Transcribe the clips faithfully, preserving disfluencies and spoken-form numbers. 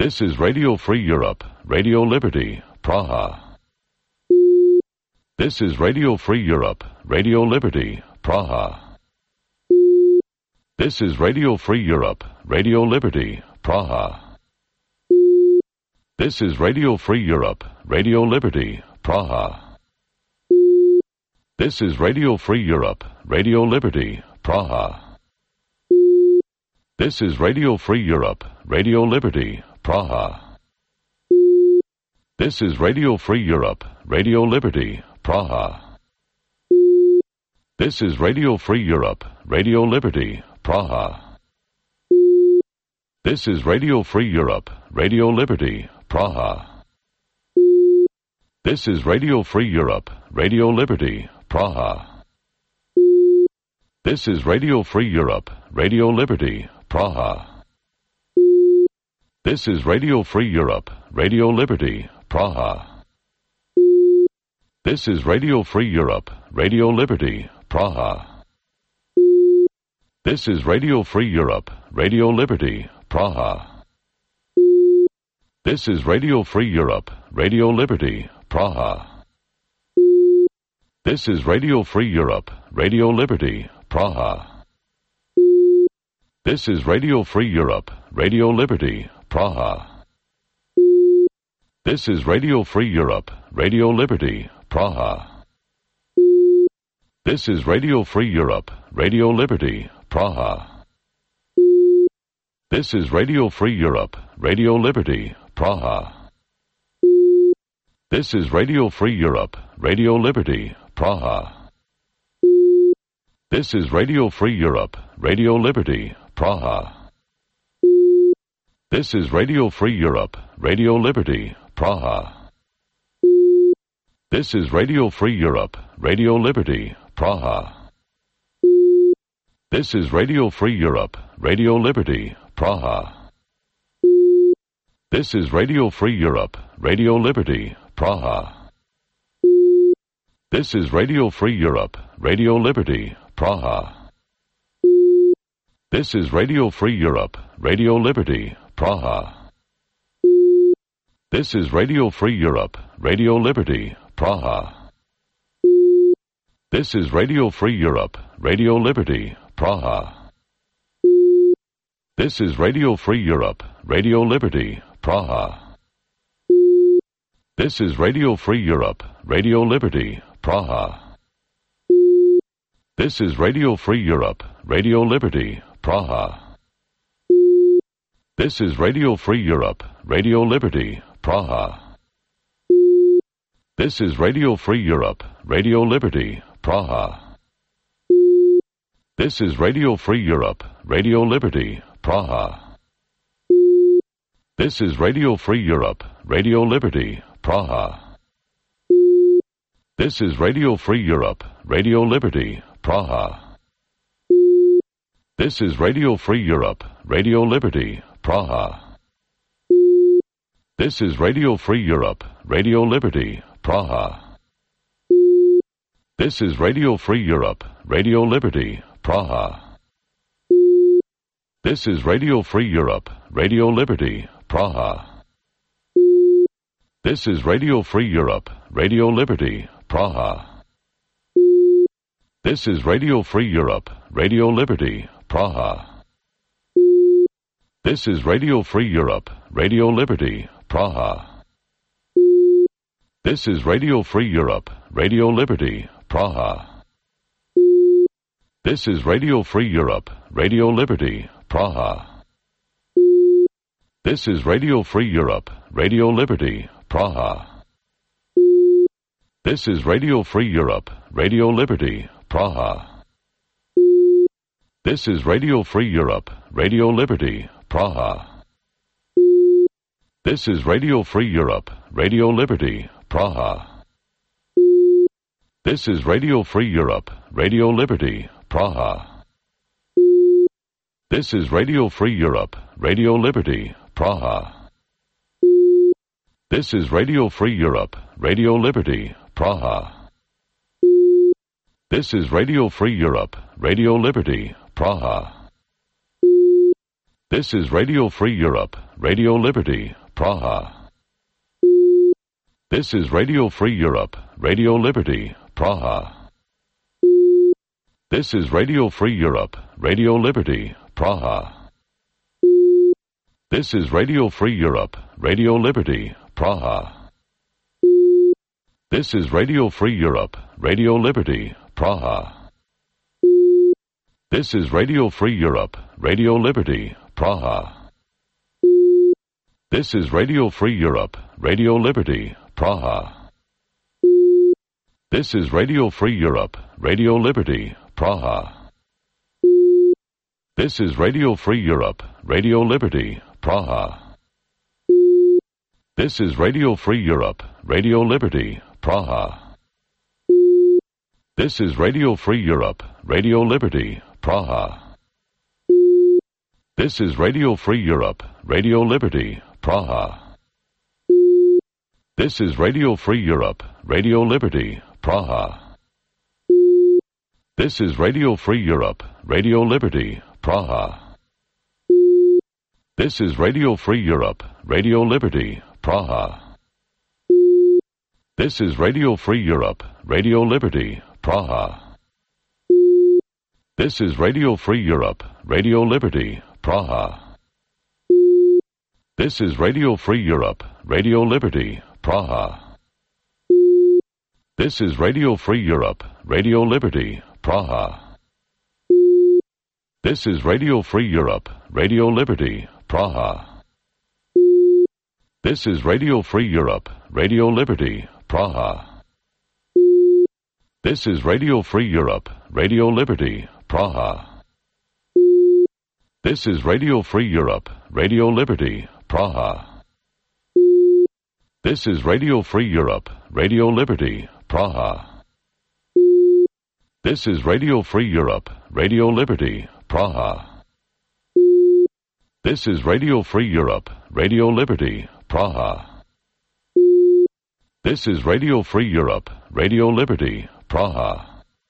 This is Radio Free Europe, Radio Liberty, Praha. This is Radio Free Europe, Radio Liberty, Praha. This is Radio Free Europe, Radio Liberty, Praha. This is Radio Free Europe, Radio Liberty, Praha. This is Radio Free Europe, Radio Liberty, Praha. This is Radio Free Europe, Radio Liberty, Praha. This is Radio Free Europe, Radio Liberty, Praha. This is Radio Free Europe, Radio Liberty, Praha. This is Radio Free Europe, Radio Liberty, Praha. This is Radio Free Europe, Radio Liberty, Praha. This is Radio Free Europe, Radio Liberty, Praha. This is Radio Free Europe, Radio Liberty, Praha. This is Radio Free Europe, Radio Liberty, Praha. This is Radio Free Europe, Radio Liberty, Praha. This is Radio Free Europe, Radio Liberty, Praha. This is Radio Free Europe, Radio Liberty, Praha. This is Radio Free Europe, Radio Liberty, Praha. This is Radio Free Europe, Radio Liberty, Praha. This is Radio Free Europe, Radio Liberty, Praha. This is Radio Free Europe, Radio Liberty, Praha. This is Radio Free Europe, Radio Liberty, Praha. This is Radio Free Europe, Radio Liberty, Praha. This is Radio Free Europe, Radio Liberty, Praha. This is Radio Free Europe, Radio Liberty, Praha. This is Radio Free Europe, Radio Liberty, Praha. This is Radio Free Europe, Radio Liberty, Praha. This is Radio Free Europe, Radio Liberty, Praha. This is Radio Free Europe, Radio Liberty, Praha. This is Radio Free Europe, Radio Liberty, Praha. This is Radio Free Europe, Radio Liberty, Praha. This is Radio Free Europe, Radio Liberty, Praha. This is Radio Free Europe, Radio Liberty, Praha. This is Radio Free Europe, Radio Liberty, Praha. This is Radio Free Europe, Radio Liberty, Praha. This is Radio Free Europe, Radio Liberty, Praha. This is Radio Free Europe, Radio Liberty, Praha. This is Radio Free Europe, Radio Liberty, Praha. This is Radio Free Europe, Radio Liberty, Praha. This is Radio Free Europe, Radio Liberty, Praha. This is Radio Free Europe, Radio Liberty, Praha. This is Radio Free Europe, Radio Liberty, Praha. This is Radio Free Europe, Radio Liberty, Praha. This is Radio Free Europe, Radio Liberty, Praha. This is Radio Free Europe, Radio Liberty, Praha. This is Radio Free Europe, Radio Liberty, Praha. This is Radio Free Europe, Radio Liberty, Praha. This is Radio Free Europe, Radio Liberty, Praha. This is Radio Free Europe, Radio Liberty, Praha. This is Radio Free Europe, Radio Liberty, Praha. This is Radio Free Europe, Radio Liberty, Praha. This is Radio Free Europe, Radio Liberty, Praha. This is Radio Free Europe, Radio Liberty, Praha. This is Radio Free Europe, Radio Liberty, Praha. This is Radio Free Europe, Radio Liberty, Praha. This is Radio Free Europe, Radio Liberty, Praha. This is Radio Free Europe, Radio Liberty, Praha. This is Radio Free Europe, Radio Liberty, Praha. This is Radio Free Europe, Radio Liberty, Praha. This is Radio Free Europe, Radio Liberty, Praha. This is Radio Free Europe, Radio Liberty, Praha. This is Radio Free Europe, Radio Liberty, Praha. This is Radio Free Europe, Radio Liberty, Praha. This is Radio Free Europe, Radio Liberty, Praha. This is Radio Free Europe, Radio Liberty, Praha. This is Radio Free Europe, Radio Liberty, Praha. This is Radio Free Europe, Radio Liberty, Praha. This is Radio Free Europe, Radio Liberty, Praha. This is Radio Free Europe, Radio Liberty, Praha. This is Radio Free Europe, Radio Liberty, Praha. This is Radio Free Europe, Radio Liberty, Praha. This is Radio Free Europe, Radio Liberty, Praha. This is Radio Free Europe, Radio Liberty, Praha. This is Radio Free Europe, Radio Liberty, Praha. This is Radio Free Europe, Radio Liberty, Praha. This is Radio Free Europe, Radio Liberty, Praha. This is Radio Free Europe, Radio Liberty, Praha. This is Radio Free Europe, Radio Liberty, Praha. This is Radio Free Europe, Radio Liberty, Praha. This is Radio Free Europe, Radio Liberty, Praha. This is Radio Free Europe, Radio Liberty, Praha. This is Radio Free Europe, Radio Liberty, Praha. This is Radio Free Europe, Radio Liberty, Praha.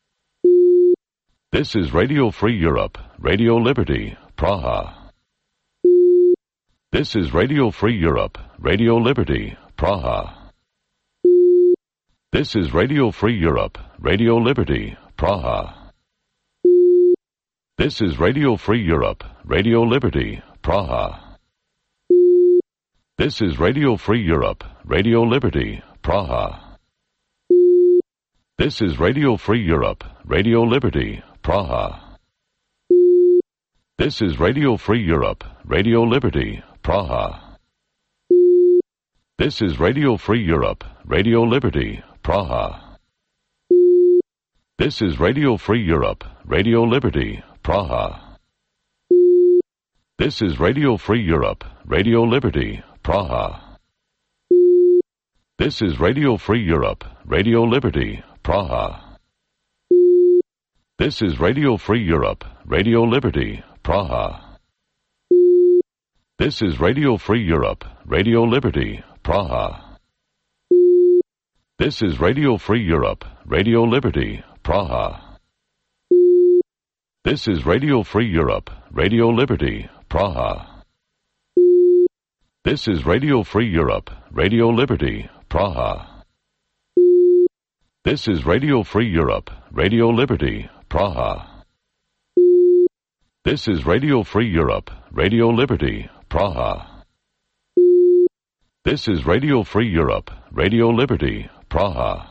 This is Radio Free Europe, Radio Liberty, Praha. This is Radio Free Europe, Radio Liberty, Praha. This is Radio Free Europe, Radio Liberty, Praha. This is Radio Free Europe, Radio Liberty, Praha. This is Radio Free Europe, Radio Liberty, Praha. This is Radio Free Europe, Radio Liberty, Praha. This is Radio Free Europe, Radio Liberty, Praha. This is Radio Free Europe, Radio Liberty, Praha. This is Radio Free Europe, Radio Liberty, Praha. This is Radio Free Europe, Radio Liberty, Praha. This is Radio Free Europe, Radio Liberty, Praha. This is Radio Free Europe, Radio Liberty, Praha. This is Radio Free Europe, Radio Liberty, Praha. This is Radio Free Europe, Radio Liberty, Praha. This is Radio Free Europe, Radio Liberty, Praha. This is Radio Free Europe, Radio Liberty, Praha. This is Radio Free Europe, Radio Liberty, Praha. This is Radio Free Europe, Radio Liberty, Praha. This is Radio Free Europe, Radio Liberty, Praha.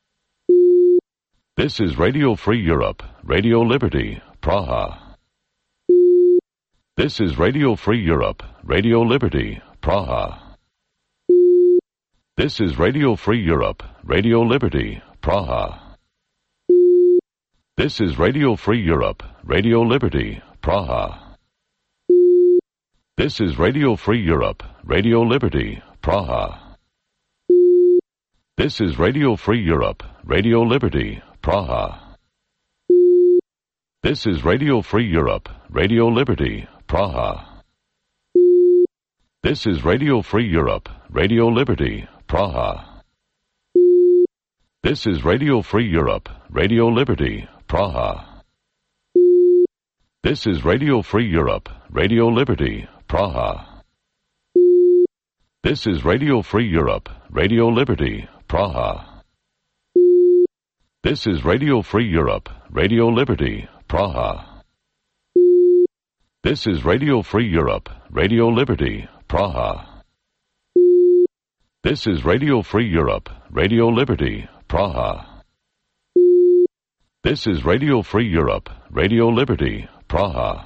This is Radio Free Europe, Radio Liberty, Praha. This is Radio Free Europe, Radio Liberty, Praha. This is Radio Free Europe, Radio Liberty, Praha. This is Radio Free Europe, Radio Liberty, Praha. This is Radio Free Europe, Radio Liberty, Praha. This is Radio Free Europe, Radio Liberty, Praha. This is Radio Free Europe, Radio Liberty, Praha. This is Radio Free Europe, Radio Liberty, Praha. This is Radio Free Europe, Radio Liberty, Praha. This is Radio Free Europe, Radio Liberty, Praha. This is Radio Free Europe, Radio Liberty, Praha. This is Radio Free Europe, Radio Liberty, Praha. This is Radio Free Europe, Radio Liberty, Praha. This is Radio Free Europe, Radio Liberty, Praha. This is Radio Free Europe, Radio Liberty, Praha.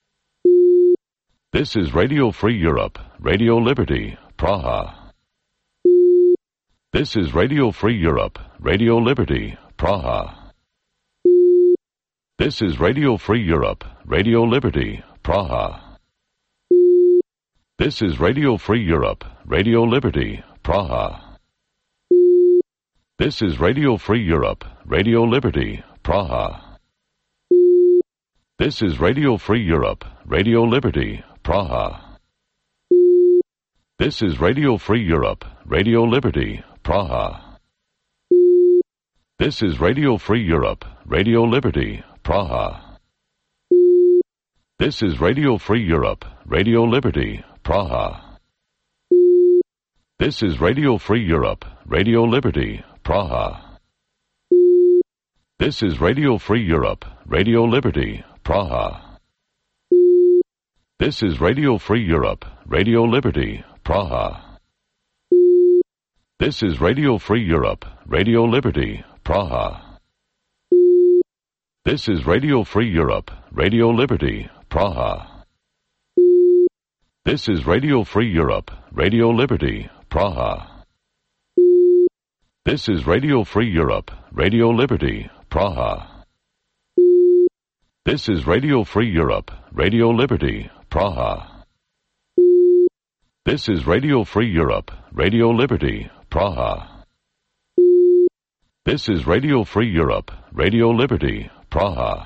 This is Radio Free Europe, Radio Liberty, Praha. This is Radio Free Europe, Radio Liberty, Praha. This is Radio Free Europe, Radio Liberty, Praha. This is Radio Free Europe, Radio Liberty, Praha. This is Radio Free Europe, Radio Liberty, Praha. This is Radio Free Europe, Radio Liberty, Praha. This is Radio Free Europe, Radio Liberty, Praha. This is Radio Free Europe, Radio Liberty, Praha. This is Radio Free Europe, Radio Liberty, Praha. This is Radio Free Europe, Radio Liberty, Praha. This is Radio Free Europe, Radio Liberty, Praha. This is Radio Free Europe, Radio Liberty, Praha. This is Radio Free Europe, Radio Liberty, Praha. This is Radio Free Europe, Radio Liberty, Praha. This is Radio Free Europe, Radio Liberty, Praha. This is Radio Free Europe, Radio Liberty, Praha. This is Radio Free Europe, Radio Liberty, Praha. This is Radio Free Europe, Radio Liberty, Praha. This is Radio Free Europe, Radio Liberty, Praha.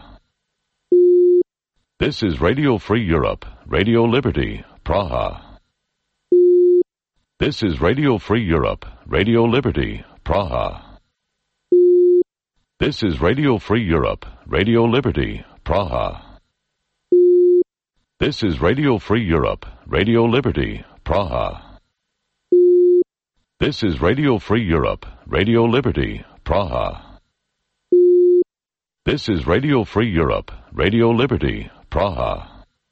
This is Radio Free Europe, Radio Liberty, Praha. This is Radio Free Europe, Radio Liberty, Praha. This is Radio Free Europe, Radio Liberty, Praha. This is Radio Free Europe, Radio Liberty, Praha. This is Radio Free Europe, Radio Liberty, Praha. This is Radio Free Europe, Radio Liberty, Praha.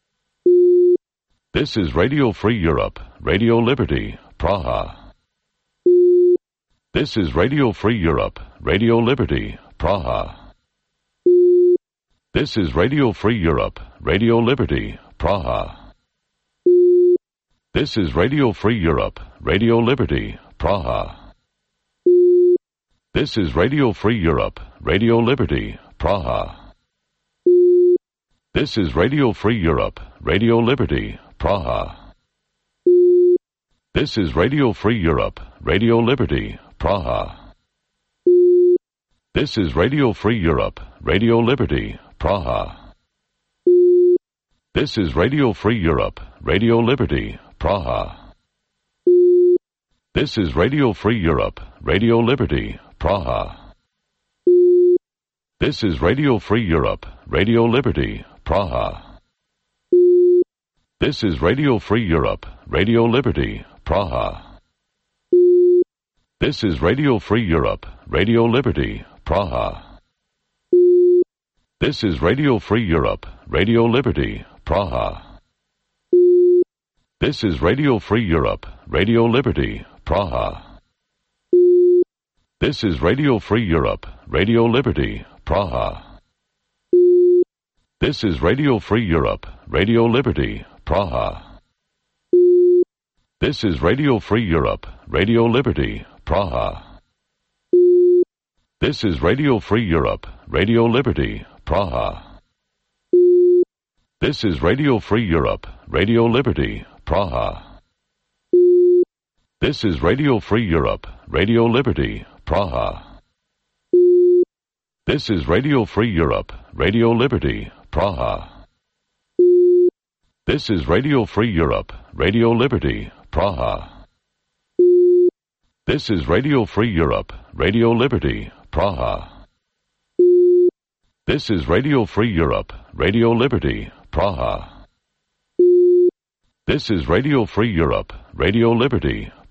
This is Radio Free Europe, Radio Liberty, Praha. This is Radio Free Europe, Radio Liberty, Praha. This is Radio Free Europe, Radio Liberty, Praha. This is Radio Free Europe, Radio Liberty, Praha. This is Radio Free Europe, Radio Liberty, Praha. This is Radio Free Europe, Radio Liberty, Praha. This is Radio Free Europe, Radio Liberty, Praha. This is Radio Free Europe, Radio Liberty, Praha. This is Radio Free Europe, Radio Liberty, Praha. This is Radio Free Europe, Radio Liberty, Praha. This is Radio Free Europe, Radio Liberty, Praha. This is Radio Free Europe, Radio Liberty, Praha. This is Radio Free Europe, Radio Liberty, Praha. This is Radio Free Europe, Radio Liberty, Praha. This is Radio Free Europe, Radio Liberty, Praha. This is Radio Free Europe, Radio Liberty, Praha. This is Radio Free Europe, Radio Liberty, Praha. This is Radio Free Europe, Radio Liberty, Praha. This is Radio Free Europe, Radio Liberty, Praha. This is Radio Free Europe, Radio Liberty, Praha. This is Radio Free Europe, Radio Liberty, Praha. This is Radio Free Europe, Radio Liberty, Praha. This is Radio Free Europe, Radio Liberty, Praha. This is Radio Free Europe, Radio Liberty, Praha. This is Radio Free Europe, Radio Liberty, Praha. This is Radio Free Europe, Radio Liberty,